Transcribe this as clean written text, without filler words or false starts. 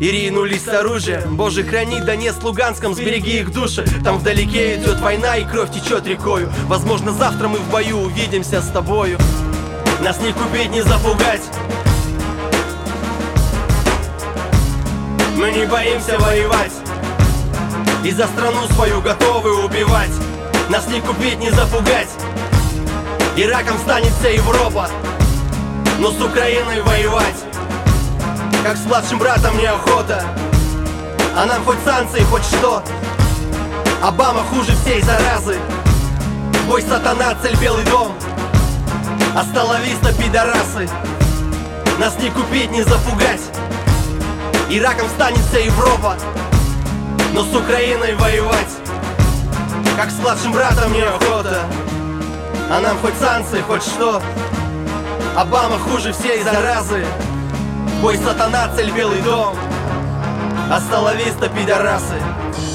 и ринулись с оружием. Боже, храни Донецк, Луганском, сбереги их души. Там вдалеке идет война и кровь течет рекою. Возможно, завтра мы в бою увидимся с тобою. Нас не купить, не запугать. Мы не боимся воевать, и за страну свою готовы убивать. Нас не купить, не запугать. Ираком станет вся Европа, но с Украиной воевать как с младшим братом неохота. А нам хоть санкции, хоть что. Обама хуже всей заразы. Бой сатана, цель Белый дом. Асталависта, пидорасы. Нас не купить, не запугать. Ираком станет вся Европа, но с Украиной воевать как с младшим братом неохота. А нам хоть санкции, хоть что. Обама хуже всей заразы. Бой сатана, цель Белый дом. Асталависта, пидорасы.